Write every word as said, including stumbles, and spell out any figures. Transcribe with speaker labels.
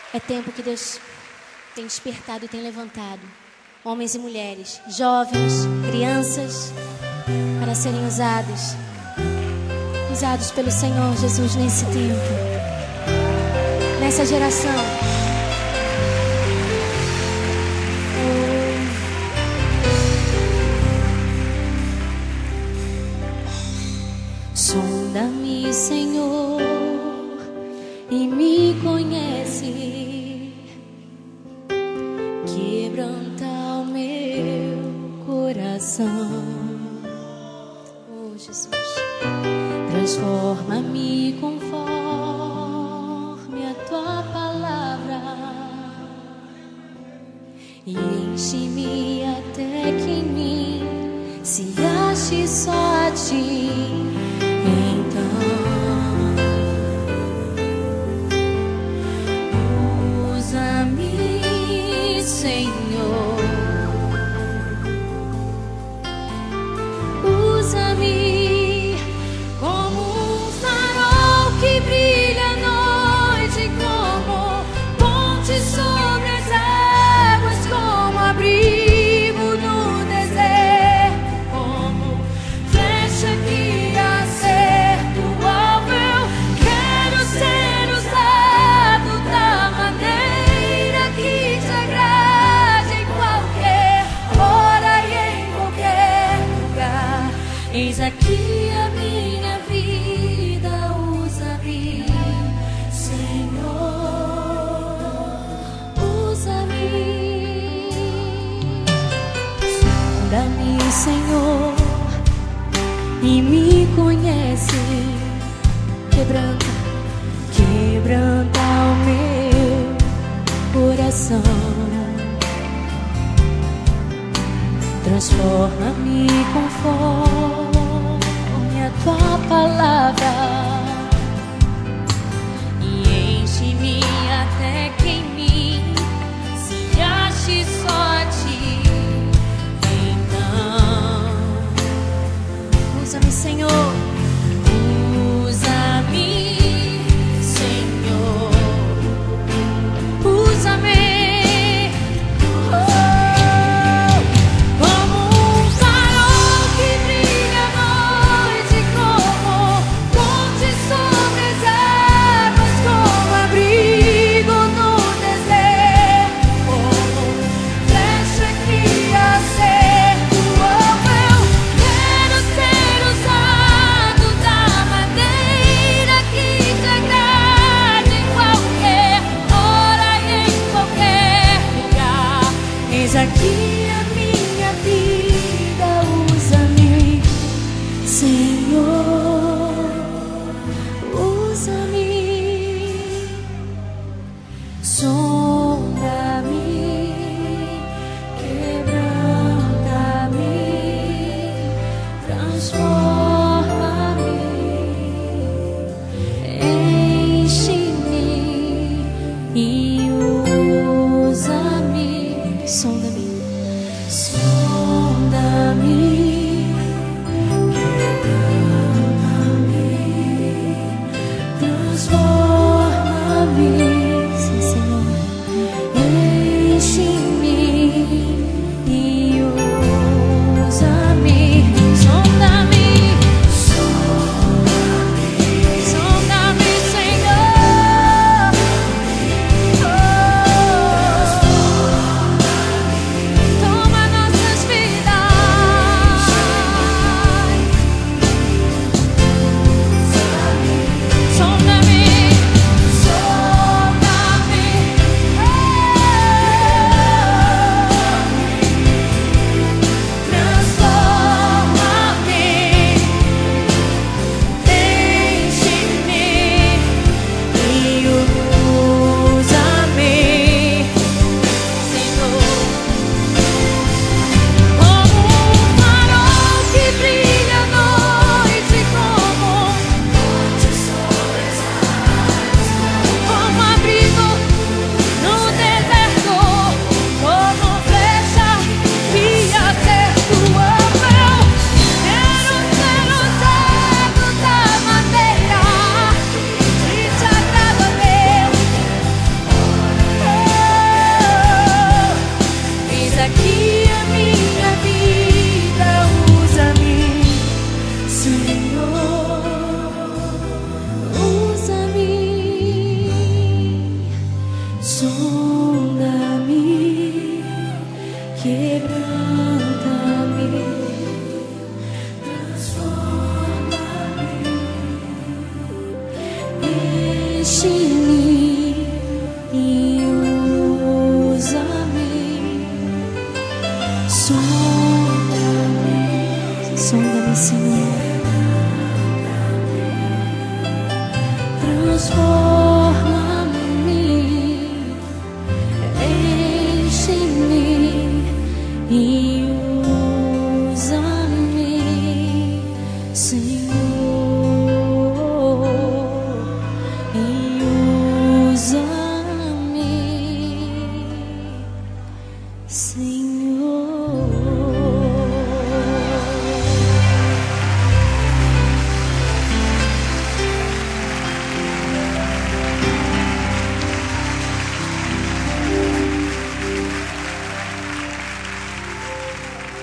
Speaker 1: É tempo que Deus tem despertado e tem levantado homens e mulheres, jovens, crianças, para serem usados, usados pelo Senhor Jesus nesse tempo, nessa geração. Sonda-me, Senhor, e me conhece, quebranta o meu coração. Oh, Jesus, transforma-me conforme a tua palavra e enche-me até que em mim se ache só a ti. Senhor, usa-me como um farol que brilha à noite, como ponte sobre as águas, como abrigo no deserto, como flecha que acerta o alvo. Eu quero ser usado da maneira que te agrada. Eis aqui a minha vida, usa-me, Senhor, usa-me. Sonda-me, Senhor, e me conhece, quebranta, quebranta o meu coração. Transforma-me conforme a tua palavra e enche-me até que em mim se ache só a ti. Então, usa-me, Senhor, usa-me, Senhor, usa-me. Eis aqui a minha vida, usa-me, Senhor, usa-me. Sonda-me, quebranta-me, transforma-me, enche-me e usa-me. Sonda-me, sonda-me, quebranta-me, transforma-me, sim, Senhor, enche-me e usa-me. Sonda-me, sonda-me, sonda-me, Senhor, oh, sonda-me, quebra